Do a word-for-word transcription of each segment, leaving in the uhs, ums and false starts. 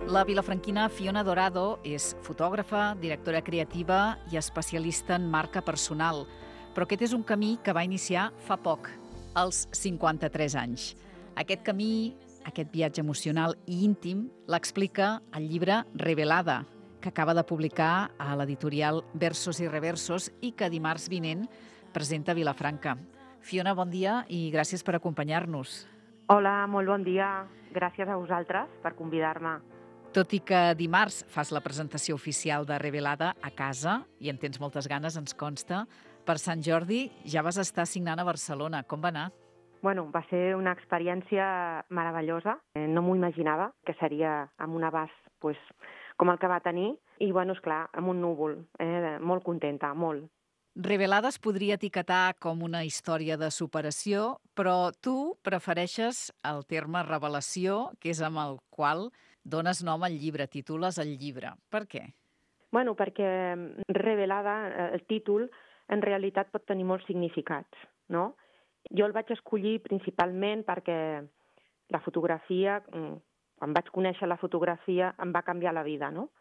La vilafranquina Fiona Dorado és fotògrafa, directora creativa i especialista en marca personal. Però aquest és un camí que va iniciar fa poc, als cinquanta-tres anys. Aquest camí, aquest viatge emocional i íntim, l'explica el llibre Revelada, que acaba de publicar a l'editorial Versos i Reversos i que dimarts vinent presenta a Vilafranca. Fiona, bon dia i gràcies per acompanyar-nos. Hola, molt bon dia. Gràcies a vosaltres per convidar-me. Tot i que dimarts fas la presentació oficial de Revelada a casa, i en tens moltes ganes, ens consta, per Sant Jordi ja vas estar signant a Barcelona. Com va anar? Bueno, va ser una experiència meravellosa. Eh, No m'ho imaginava, que seria amb un abast pues, com el que va tenir. I, bueno, esclar, amb un núvol. Eh? Molt contenta, molt. Revelada es podria etiquetar com una història de superació, però tu prefereixes el terme revelació, que és amb el qual dones nom al llibre, titules el llibre. Per què? Bueno, perquè Revelada, eh, el títol, en realitat pot tenir molts significats, no? Jo el vaig escollir principalment perquè la fotografia, mm, quan vaig conèixer la fotografia, em va canviar la vida, no?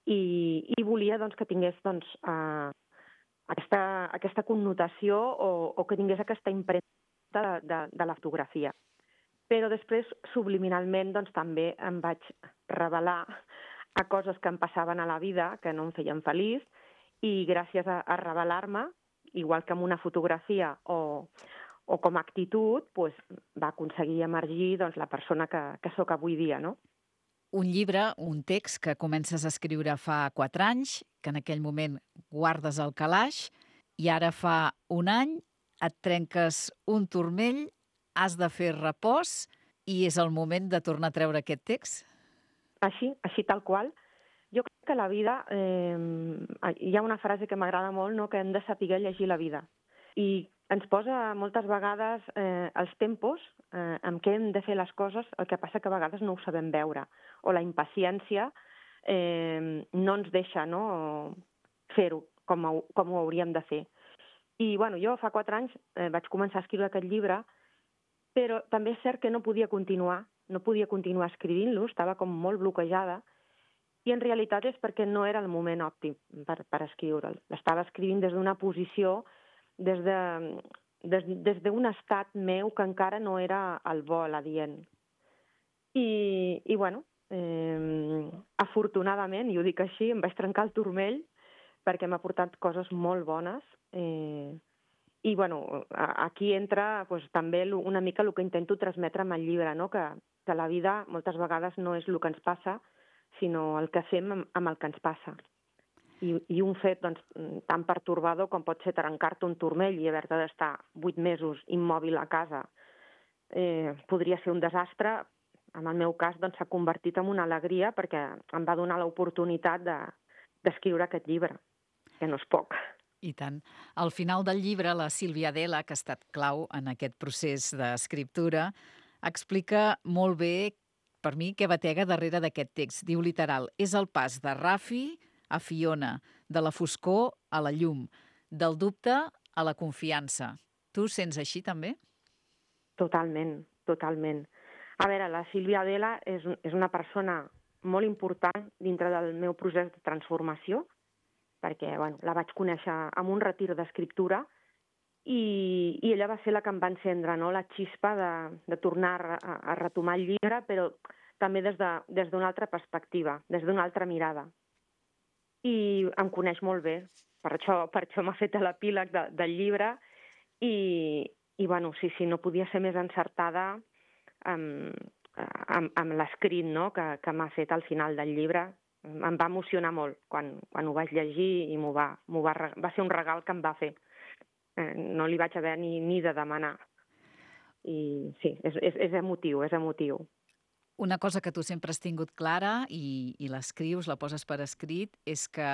I, i volia doncs, que tingués doncs, eh, aquesta, aquesta connotació o, o que tingués aquesta impremta de, de, de la fotografia. Però després, subliminalment, doncs, també em vaig revelar a coses que em passaven a la vida, que no em feien feliç, i gràcies a, a revelar-me, igual que amb una fotografia o, o com a actitud, pues, va aconseguir emergir doncs, la persona que, que sóc avui dia, no? Un llibre, un text que comences a escriure fa quatre anys, que en aquell moment guardes al calaix, i ara fa un any et trenques un turmell, has de fer repòs i és el moment de tornar a treure aquest text? Així, així tal qual. Jo crec que la vida, eh, hi ha una frase que m'agrada molt, no? Que hem de saber llegir la vida. I ens posa moltes vegades eh, els tempos eh, en què hem de fer les coses, el que passa que a vegades no ho sabem veure. O la impaciència eh, no ens deixa, no? Fer-ho com, ho, com ho hauríem de fer. I bueno, jo fa quatre anys eh, vaig començar a escriure aquest llibre, però també és cert que no podia continuar, no podia continuar escrivint-lo, estava com molt bloquejada, i en realitat és perquè no era el moment òptim per, per escriure'l. L'estava escrivint des d'una posició, des de, des, des d'un estat meu que encara no era el bo, l'adient. I, i bueno, eh, afortunadament, i ho dic així, em vaig trencar el turmell perquè m'ha portat coses molt bones. Eh, I bueno, aquí entra pues, també una mica el que intento transmetre amb el llibre, no? que, que la vida moltes vegades no és el que ens passa, sinó el que fem amb, amb el que ens passa. I, i un fet doncs, tan pertorbador com pot ser trencar-te un turmell i haver-te d'estar vuit mesos immòbil a casa eh, podria ser un desastre. En el meu cas doncs, s'ha convertit en una alegria perquè em va donar l'oportunitat de, d'escriure aquest llibre, que no és poc. I tant. Al final del llibre, la Sílvia Adela, que ha estat clau en aquest procés d'escriptura, explica molt bé, per mi, què batega darrere d'aquest text. Diu literal, és el pas de Rafi a Fiona, de la foscor a la llum, del dubte a la confiança. Tu ho sents així també? Totalment, totalment. A veure, la Sílvia Adela és, és una persona molt important dintre del meu procés de transformació, perquè bueno, la vaig conèixer amb un retir d'escriptura i, i ella va ser la que em va encendre, no? La xispa de, de tornar a, a retomar el llibre, però també des de, des d'una altra perspectiva, des d'una altra mirada. I em coneix molt bé, per això, per això m'ha fet l'epíleg de, del llibre i, i bueno, sí, sí, no podia ser més encertada amb, amb, amb l'escrit, no? que, que m'ha fet al final del llibre. Em va emocionar molt quan, quan ho vaig llegir i m'ho va, m'ho va, va ser un regal que em va fer. Eh, no li vaig haver ni, ni de demanar. I sí, és, és, és emotiu, és emotiu. Una cosa que tu sempre has tingut clara i, i l'escrius, la poses per escrit, és que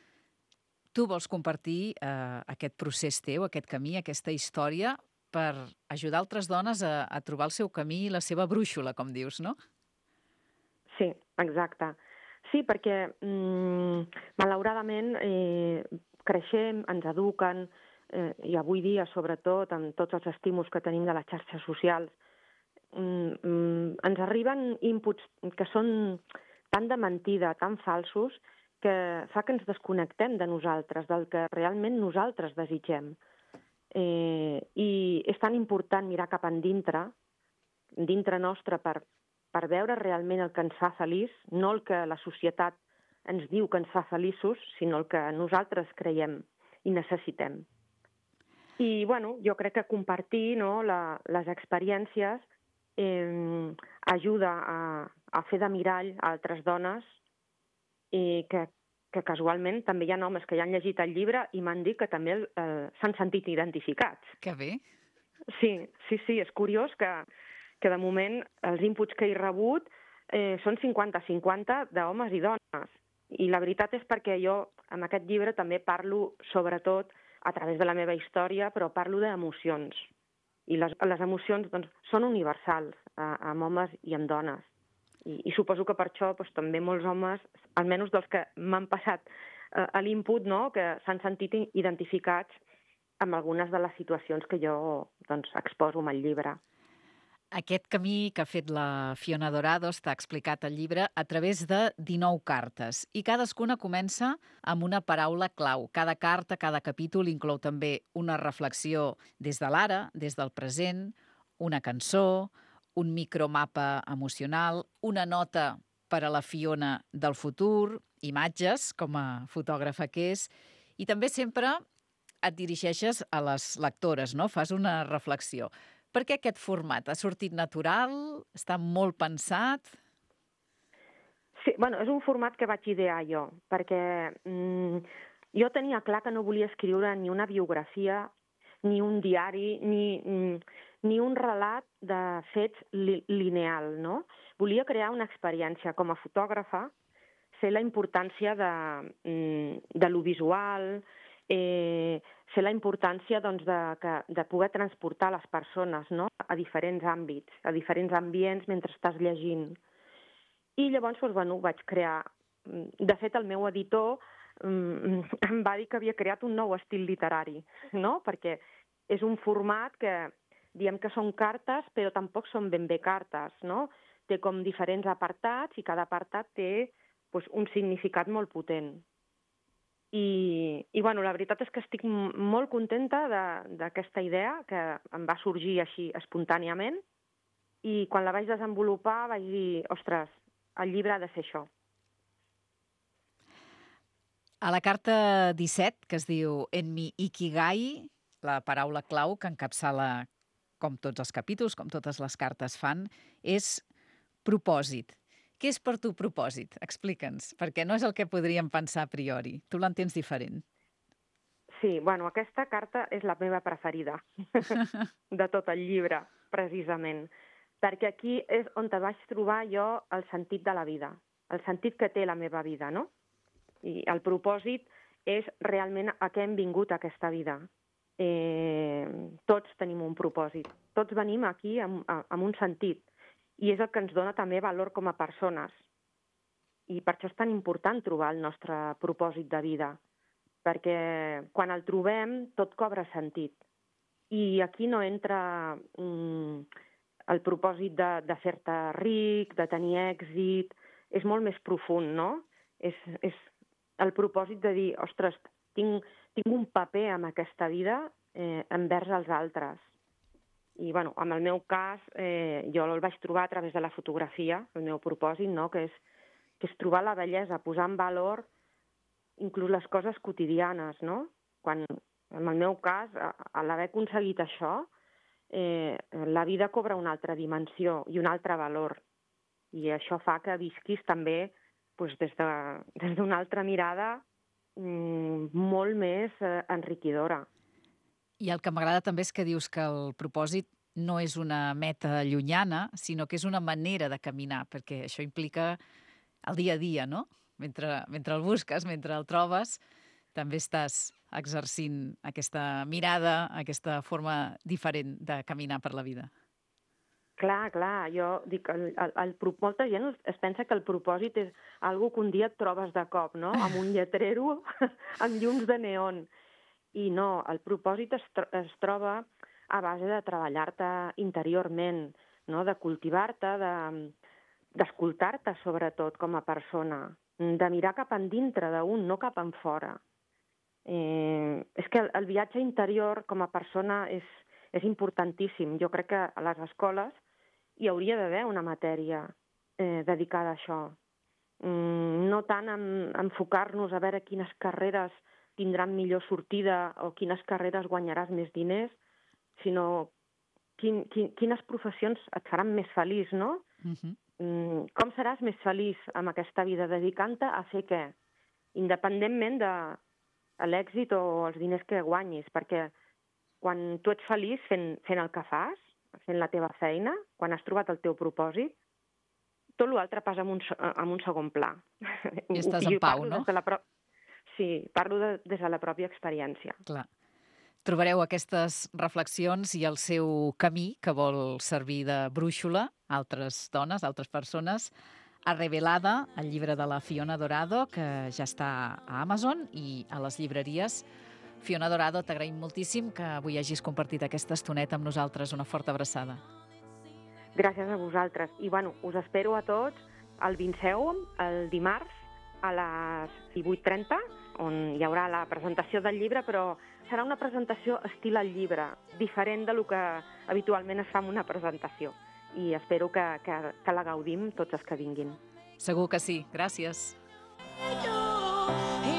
tu vols compartir eh, aquest procés teu, aquest camí, aquesta història, per ajudar altres dones a, a trobar el seu camí i la seva brúixola, com dius, no? Sí, exacte. Sí, perquè mm, malauradament eh, creixem, ens eduquen, eh, i avui dia, sobretot, amb tots els estímuls que tenim de les xarxes socials, mm, mm, ens arriben inputs que són tan de mentida, tan falsos, que fa que ens desconnectem de nosaltres, del que realment nosaltres desitgem. Eh, I és tan important mirar cap endintre, dintre nostre, per, per veure realment el que ens fa feliç, no el que la societat ens diu que ens fa feliços, sinó el que nosaltres creiem i necessitem. I, bueno, jo crec que compartir, no, la, les experiències eh, ajuda a, a fer de mirall a altres dones i que, que casualment també hi ha homes que ja han llegit el llibre i m'han dit que també eh, s'han sentit identificats. Que bé. Sí, sí, sí, és curiós que, que de moment els inputs que he rebut eh, són cinquanta cinquanta d'homes i dones. I la veritat és perquè jo amb aquest llibre també parlo sobretot a través de la meva història, però parlo d'emocions. I les, les emocions doncs, són universals eh, amb homes i amb dones. I, i suposo que per això doncs, també molts homes, almenys dels que m'han passat eh, a l'input, no?, que s'han sentit identificats amb algunes de les situacions que jo doncs, exposo amb el llibre. Aquest camí que ha fet la Fiona Dorado està explicat al llibre a través de dinou cartes i cadascuna comença amb una paraula clau. Cada carta, cada capítol inclou també una reflexió des de l'ara, des del present, una cançó, un micromapa emocional, una nota per a la Fiona del futur, imatges com a fotògrafa que és, i també sempre et dirigeixes a les lectores, no? Fas una reflexió. Per què aquest format? Ha sortit natural? Està molt pensat? Sí, bueno, és un format que vaig idear jo, perquè mm, jo tenia clar que no volia escriure ni una biografia, ni un diari, ni, ni un relat de fets li, lineal, no? Volia crear una experiència. Com a fotògrafa, sé la importància de, de lo visual, eh, sé la importància doncs, de, que, de poder transportar les persones, no?, a diferents àmbits, a diferents ambients mentre estàs llegint. I llavors doncs, bueno, vaig crear... De fet, el meu editor um, em va dir que havia creat un nou estil literari, no?, perquè és un format que diem que són cartes, però tampoc són ben bé cartes, no? Té com diferents apartats i cada apartat té doncs, un significat molt potent. I, i bueno, la veritat és que estic molt contenta d'aquesta idea, que em va sorgir així espontàniament, i quan la vaig desenvolupar vaig dir, ostres, el llibre ha de ser això. A la carta disset, que es diu En mi Ikigai, la paraula clau que encapçala, com tots els capítols, com totes les cartes fan, és propòsit. Què és per tu propòsit? Explica'ns, perquè no és el que podríem pensar a priori. Tu l'entens diferent. Sí, bueno, aquesta carta és la meva preferida de tot el llibre, precisament, perquè aquí és on te vaig trobar jo el sentit de la vida, el sentit que té la meva vida, no? I el propòsit és realment a què hem vingut a aquesta vida. Eh, tots tenim un propòsit, tots venim aquí amb, amb un sentit, i és el que ens dona també valor com a persones. I per això és tan important trobar el nostre propòsit de vida, perquè quan el trobem tot cobra sentit. I aquí no entra mm, el propòsit de, de fer-te ric, de tenir èxit, és molt més profund, no? És, és el propòsit de dir, ostres, tinc, tinc un paper en aquesta vida eh, envers els altres. I, bueno, en el meu cas, eh, jo el vaig trobar a través de la fotografia, el meu propòsit, no?, que és, que és trobar la bellesa, posar en valor inclús les coses quotidianes, no? Quan, en el meu cas, a, a l'haver aconseguit això, eh, la vida cobra una altra dimensió i un altre valor. I això fa que visquis també doncs, des de, des d'una altra mirada mm, molt més eh, enriquidora. I el que m'agrada també és que dius que el propòsit no és una meta llunyana, sinó que és una manera de caminar, perquè això implica el dia a dia, no? Mentre, mentre el busques, mentre el trobes, també estàs exercint aquesta mirada, aquesta forma diferent de caminar per la vida. Clar, clar, jo dic, el, el, el, molta gent es pensa que el propòsit és algo que un dia et trobes de cop, no?, amb un lletrero amb llums de neon. I no, el propòsit es, tro es troba a base de treballar-te interiorment, no?, de cultivar-te, de, d'escoltar-te, sobretot, com a persona, de mirar cap endintre d'un, no cap en fora. Eh, és que el, el viatge interior com a persona és, és importantíssim. Jo crec que a les escoles hi hauria d'haver una matèria eh, dedicada a això. Mm, no tant en enfocar-nos a veure quines carreres tindran millor sortida o quines carreres guanyaràs més diners, sinó quin, quin, quines professions et faran més feliç, no? Uh-huh. Mm, com seràs més feliç amb aquesta vida, dedicant-te a fer què? Independentment de l'èxit o els diners que guanyis, perquè quan tu ets feliç fent, fent el que fas, fent la teva feina, quan has trobat el teu propòsit, tot l'altre passa en un, en un segon pla. I estàs I en pau, parlo no? Des de la pro... Sí, parlo de, des de la pròpia experiència. Clar. Trobareu aquestes reflexions i el seu camí, que vol servir de brúixola a altres dones, a altres persones, a Revelada, el llibre de la Fiona Dorado, que ja està a Amazon i a les llibreries. Fiona Dorado, t'agraïm moltíssim que avui hagis compartit aquesta estoneta amb nosaltres. Una forta abraçada. Gràcies a vosaltres. I, bueno, us espero a tots el vint-i-u, el dimarts, a les divuit trenta, on hi haurà la presentació del llibre, però serà una presentació estil al llibre, diferent de lo que habitualment es fa en una presentació. I espero que, que, que la gaudim tots els que vinguin. Segur que sí. Gràcies.